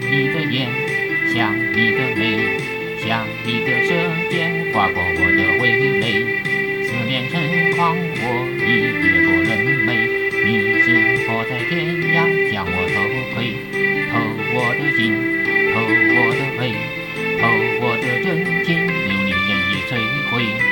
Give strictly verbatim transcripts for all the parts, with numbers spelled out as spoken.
你的眼，想你的泪，想你的舌尖划过我的味蕾。思念成狂，我已越过人美。你是否在天涯向我偷窥？偷我的心，偷我的肺，偷我的真情，留你任意摧毁。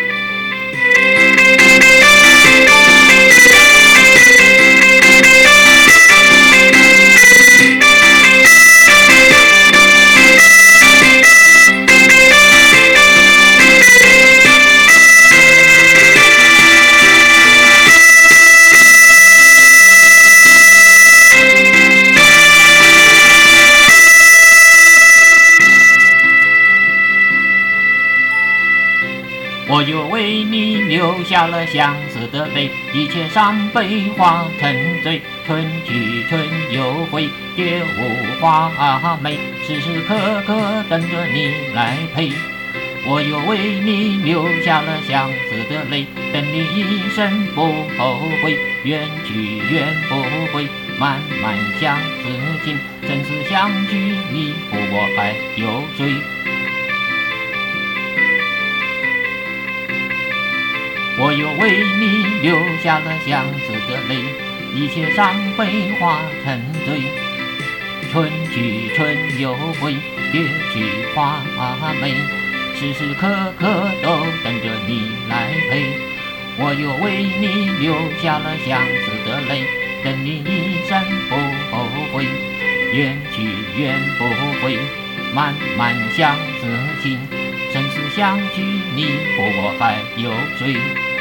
我又为你流下了相思的泪，一切伤悲化成醉，春去春又回，别无花美，时时刻刻等着你来陪。我又为你流下了相思的泪，等你一生不后悔，缘去缘不回，漫漫相思情，生死相许，你负我还有谁？我又为你流下了相思的泪，一切伤悲化成醉，春去春又回，别去花美，时时刻刻都等着你来陪。我又为你流下了相思的泪，等你一生不后悔，缘去缘不回，漫漫相思情，生死相许，你负我还有谁？